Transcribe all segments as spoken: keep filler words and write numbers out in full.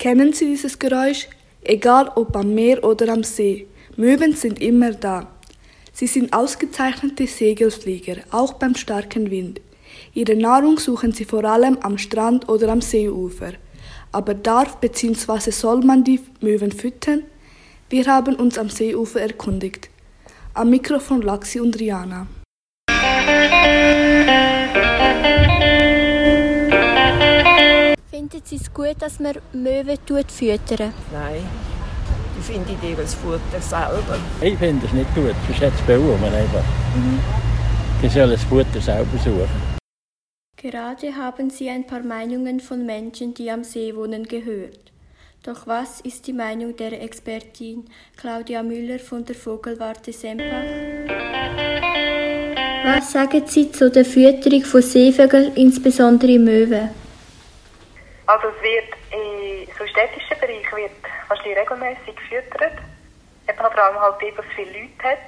Kennen Sie dieses Geräusch? Egal ob am Meer oder am See, Möwen sind immer da. Sie sind ausgezeichnete Segelflieger, auch beim starken Wind. Ihre Nahrung suchen sie vor allem am Strand oder am Seeufer. Aber darf bzw. soll man die Möwen füttern? Wir haben uns am Seeufer erkundigt. Am Mikrofon Laxi und Rihanna. Finden Sie es gut, dass man Möwen füttern? Nein, ich finde die als Futter selber. Ich finde es nicht gut, sonst hat es Bauern einfach. Mhm. Die sollen das Futter selber suchen. Gerade haben Sie ein paar Meinungen von Menschen, die am See wohnen, gehört. Doch was ist die Meinung der Expertin Claudia Müller von der Vogelwarte Sempach? Was sagen Sie zu der Fütterung von Seevögeln, insbesondere Möwen? Also es wird in so städtischen Bereichen wird wahrscheinlich regelmäßig gefüttert. Eben vor allem halt eben, was viele Leute hat.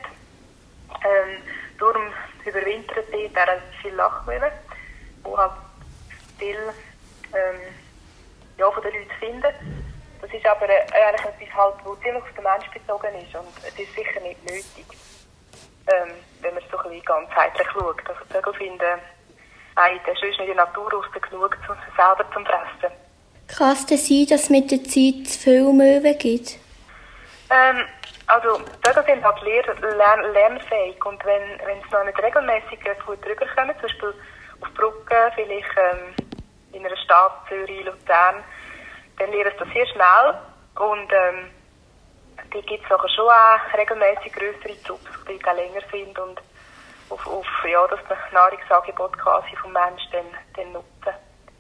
Ähm, darum überwintern dort auch viele Lachmöwen, die halt viel ähm, ja, von den Leuten finden. Das ist aber äh, eigentlich etwas, halt, das ziemlich auf den Mensch bezogen ist und es ist sicher nicht nötig, ähm, wenn man es so ein bisschen ganzheitlich schaut. Also die Vögel finden eigentlich sonst in der Natur aus genug um sie selber zu fressen. Kann es denn sein, dass es mit der Zeit zu viele Möwen gibt? Ähm, also die Vögel sind halt lehr- lern- lernfähig und wenn, wenn sie noch nicht regelmäßig gut rüberkommen, zum Beispiel auf Brücken, vielleicht ähm, in einer Stadt, Zürich, Luzern, dann lernen sie das sehr schnell und ähm, die gibt es nachher schon auch regelmäßig grössere Trupps, die auch länger sind und auf, auf ja, das Nahrungsangebot quasi vom Menschen dann, dann nutzen.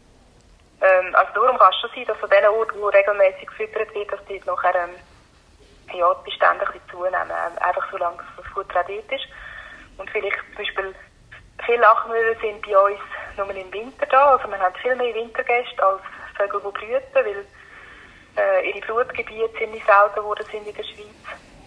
Ähm, also darum kann es schon sein, dass an den Orten, wo regelmäßig gefüttert wird, dass die nachher ähm, ja, die Bestände ein bisschen zunehmen, einfach solange das Futter auch dort ist. Und vielleicht zum Beispiel viele Lachmöwen sind bei uns nur im Winter da, also wir haben viel mehr Wintergäste als Vögel, die brüten, weil äh, ihre Brutgebiete ziemlich selten geworden sind in der Schweiz.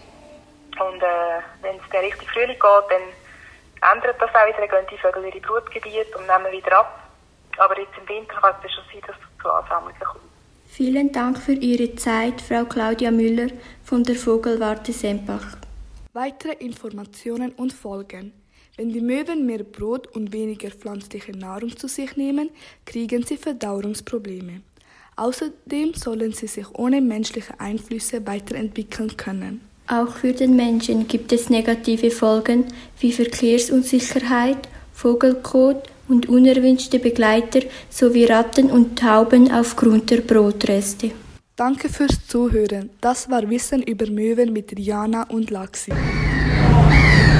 Und äh, wenn es dann richtig Frühling geht, dann ändert das auch wieder, dann gehen die Vögel ihre Brutgebiete und nehmen wieder ab. Aber jetzt im Winter kann es schon sein, dass es zu Ansammlungen kommt. Vielen Dank für Ihre Zeit, Frau Claudia Müller von der Vogelwarte Sempach. Weitere Informationen und Folgen. Wenn die Möwen mehr Brot und weniger pflanzliche Nahrung zu sich nehmen, kriegen sie Verdauungsprobleme. Außerdem sollen sie sich ohne menschliche Einflüsse weiterentwickeln können. Auch für den Menschen gibt es negative Folgen wie Verkehrsunsicherheit, Vogelkot und unerwünschte Begleiter sowie Ratten und Tauben aufgrund der Brotreste. Danke fürs Zuhören. Das war Wissen über Möwen mit Rihanna und Laxi.